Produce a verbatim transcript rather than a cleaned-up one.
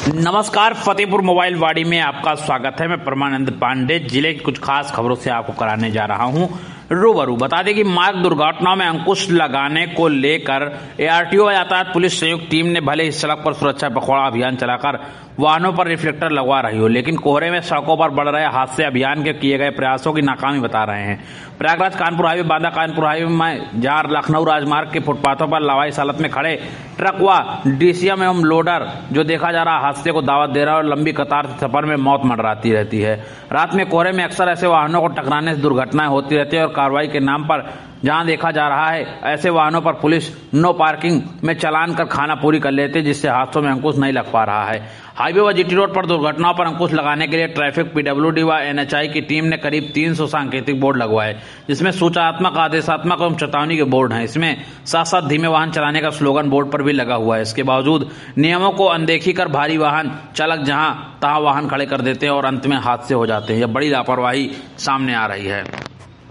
नमस्कार, फतेहपुर मोबाइल वाड़ी में आपका स्वागत है। मैं परमानंद पांडे जिले की कुछ खास खबरों से आपको कराने जा रहा हूं रूबरू। बता दें कि मार्ग दुर्घटनाओं में अंकुश लगाने को लेकर एआरटीओ व यातायात पुलिस संयुक्त टीम ने भले ही सड़क पर सुरक्षा पखवाड़ा अभियान चलाकर वाहनों पर रिफ्लेक्टर लगवा रही हो, लेकिन कोहरे में सड़कों पर बढ़ रहे हादसे अभियान के किए गए प्रयासों की नाकामी बता रहे हैं। प्रयागराज कानपुर हाईवे, बांदा कानपुर हाईवे में जहां लखनऊ राजमार्ग के फुटपाथों पर लावारिस हालत में खड़े ट्रक व डीसीएम एवं लोडर जो देखा जा रहा हादसे को दावत दे रहा है और लंबी कतार से सफर में मौत मंडराती रहती है। रात में कोहरे में अक्सर ऐसे वाहनों को टकराने से दुर्घटनाएं होती रहती है और कार्रवाई के नाम पर जहां देखा जा रहा है ऐसे वाहनों पर पुलिस नो पार्किंग में चालान कर खाना पूरी कर लेते हैं, जिससे हादसों में अंकुश नहीं लग पा रहा है। हाईवे व जीटी रोड पर दुर्घटनाओं पर अंकुश लगाने के लिए ट्रैफिक, पीडब्ल्यूडी व एनएचआई की टीम ने करीब तीन सौ सांकेतिक बोर्ड लगवाए, जिसमें सूचनात्मक, आदेशात्मक एवं चेतावनी के बोर्ड हैं। इसमें साथ साथ धीमे वाहन चलाने का स्लोगन बोर्ड पर भी लगा हुआ है। इसके बावजूद नियमों को अनदेखी कर भारी वाहन चालक जहां तहां वाहन खड़े कर देते हैं और अंत में हादसे हो जाते हैं। यह बड़ी लापरवाही सामने आ रही है।